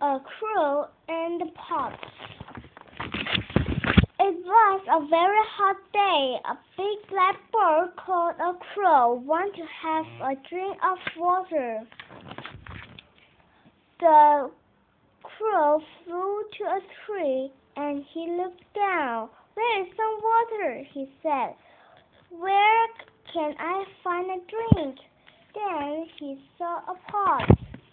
A Crow and the Pot. It was a very hot day. A big black bird called a crow wanted to have a drink of water. The crow flew to a tree and he looked down. "Where is some water?" he said. "Where can I find a drink?" Then he saw a pot.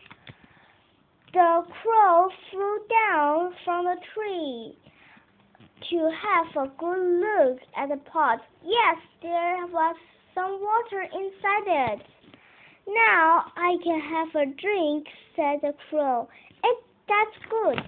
The crow flew down from the tree to have a good look at the pot. Yes, there was some water inside it. "Now I can have a drink," said the crow. That's good."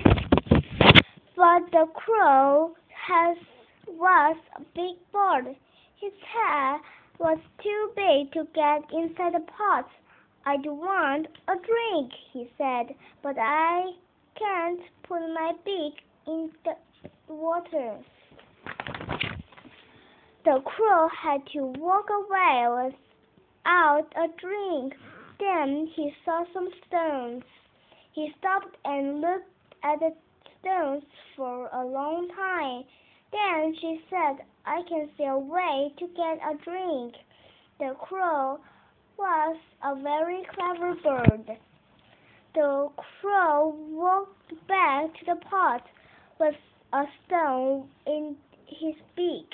But the crow was a big bird. His head was too big to get inside the pot. "I do want a drink," he said, "but I can't put my beak in the water." The crow had to walk away without a drink. Then he saw some stones. He stopped and looked at the stones for a long time. Then she said, "I can see a way to get a drink." The crow was a very clever bird. The crow walked back to the pot with a stone in his beak.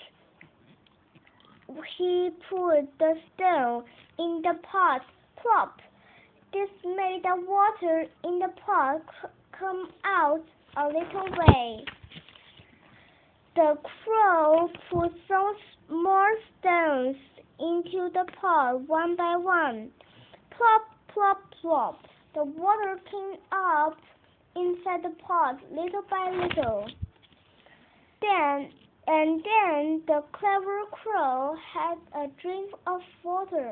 He put the stone in the pot. Plop! This made the water in the pot come out a little way. The crow put some more stones into the pot one by one. Plop, plop, plop. The water came up inside the pot little by little. Then the clever crow had a drink of water.